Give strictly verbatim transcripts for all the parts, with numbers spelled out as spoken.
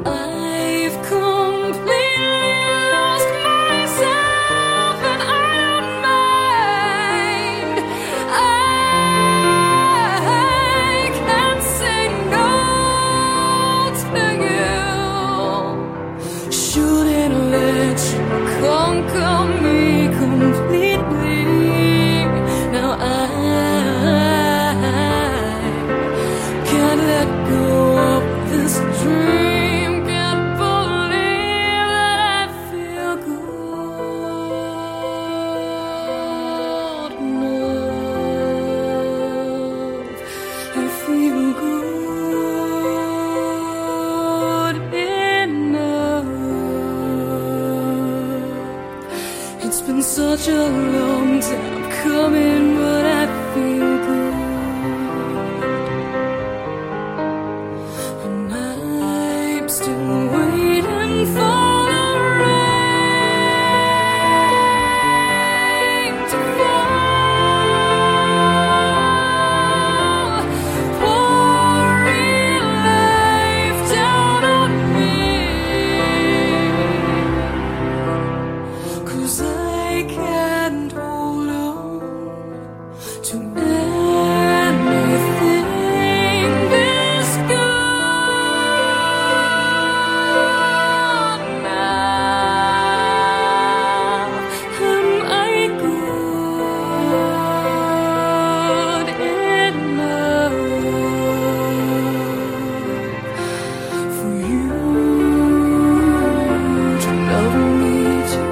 I've completely lost myself and I don't mind. I can't say no to you. Shouldn't let you conquer me completely. Now I can't let go of this dream. Can't believe that I feel good enough. I feel good enough. It's been such a long time coming, but I feel good. And I'm still waiting for the rain to fall, pouring life down on me. 'Cause I can't hold on to anything this good now. Am I good enough for you to love me too?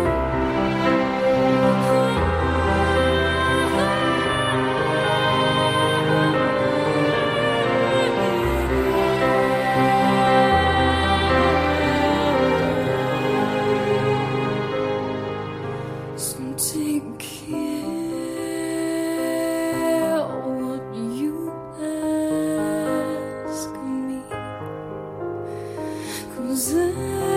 So take care what you ask me, 'cause I